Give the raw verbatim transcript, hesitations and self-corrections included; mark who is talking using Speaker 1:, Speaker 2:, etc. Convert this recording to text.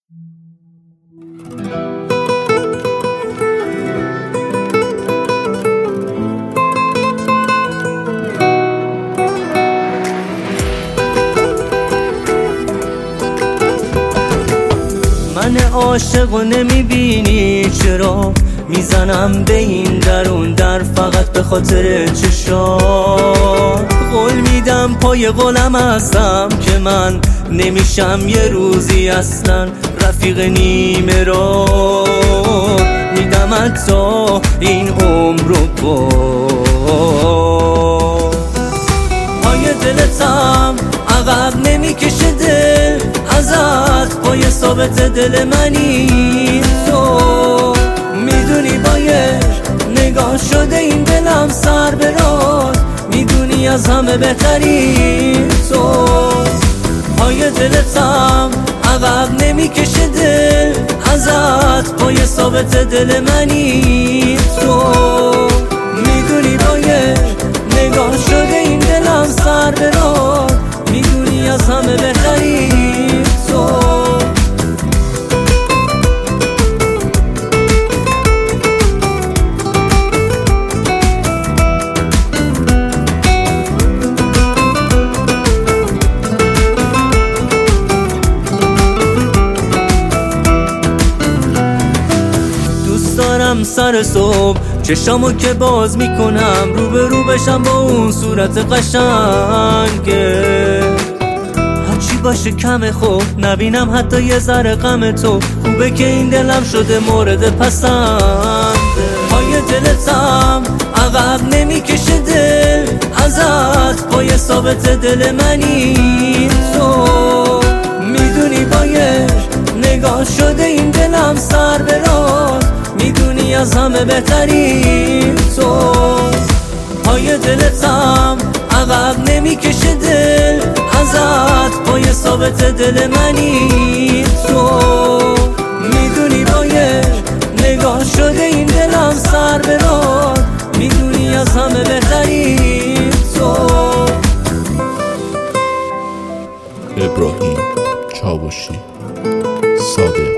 Speaker 1: من عاشق و نمیبینی چرا میزنم به این درون در فقط به خاطر چشات. قول میدم پای قولم هستم که من نمیشم یه روزی اصلا رفیق نیمه را. میدم حتی این عمر رو با پای دلتم عقب نمیکشه دل ازت. پای ثابت دل منی تو، میدونی با یه نگاه شده این دلم سر برات. میدونی از همه بهتری تو، پای دلتم عقب نمیکشه دل ازت. پای ثابت دل منی تو، میدونی با یه نگاه شده این دلم سر برات. میدونی از همه بهتری تو. دارم سر صبح چشامو که باز میکنم رو به رو بشم با اون صورت قشنگه. هرچی باشه کمه خوب نبینم حتی یه ذره غم تو. خوبه که این دلم شده مورد پسنده. پای دلتم عقب نمیکشه دل ازت. پای ثابت دل منی تو، میدونی با یه نگاه شده این دلم سر برات. میدونی از همه بهتری تو، پای دلتم عقب نمیکشه دل ازت. پای ثابت دل منی تو، میدونی با یه نگاه شده این دلم سر برات. میدونی از همه بهتری تو.
Speaker 2: ابراهیم چاوشی، صادق.